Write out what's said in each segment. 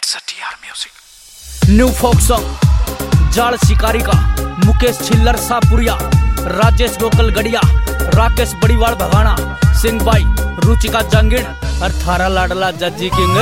STR music. New folk song जाल शिकारी का मुकेश छिल्लर सापुरिया, राजेश गोकल गड़िया, राकेश बड़ीवाल भगाना, सिंह भाई, रुचिका जंगिड़ और थारा लाडला जज्जी किंग।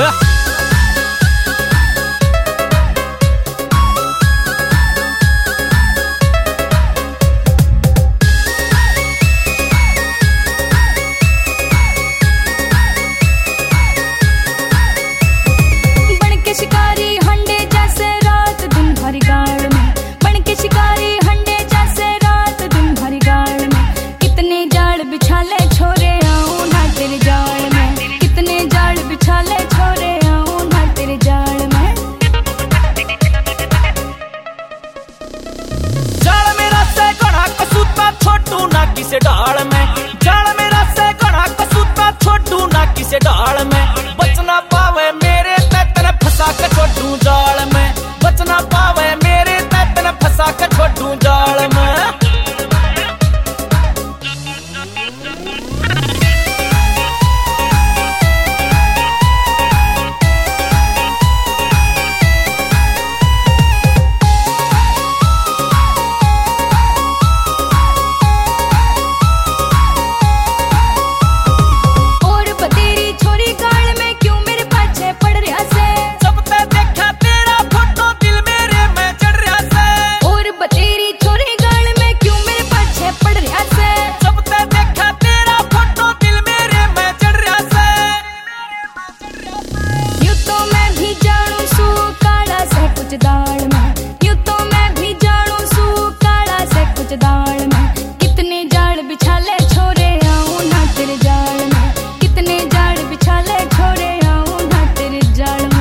किसे डाल में जाल मेरा से घड़ा कसूता छोड़ू ना किसे डाल में, बचना पावे मेरे तैतने फंसा के छोड़ू जाल में, बचना पावे मेरे तैतने फंसा के छोड़ू जाल में। दाल में यूं तो मैं भी जानू सू काला से कुछ दाल में, कितने जाल बिछा ले छोरे आऊं ना तेरे जाल में, कितने जाल बिछा ले छोरे आऊं ना तेरे जाल में।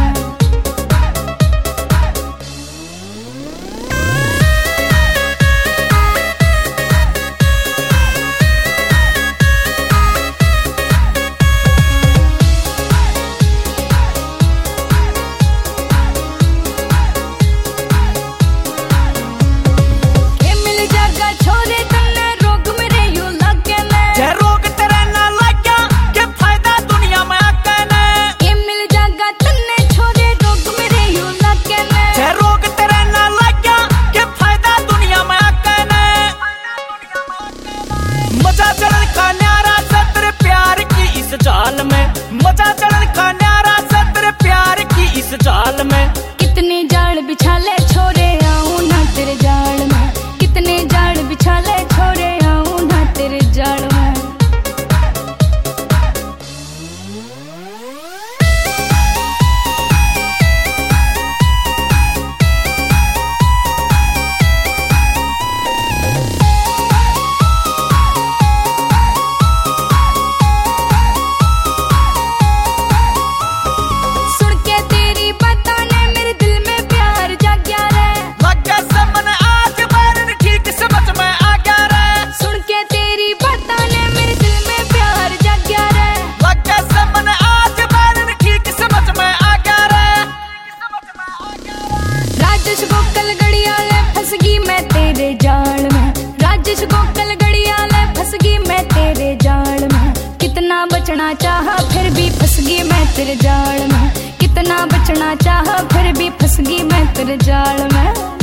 मजा चढ़न का न्यारा से तेरे प्यार की इस जाल में, मजा चढ़न का न्यारा से तेरे प्यार की इस जाल में, कितने जाल बिछा ले छोरे आऊं ना तेरे जाल में, कितने जाल बिछा ले छोरे आऊं ना तेरे जाल में। राजेश गोकल गड़ियाले फंस गई मैं तेरे जाल में, राजेश गोकल गड़ियाले फंस गई मैं तेरे जाल में, कितना बचना चाहा फिर भी फंस गई मैं तेरे जाल में, कितना बचना चाहा फिर भी फंस गई मैं तेरे जाल में।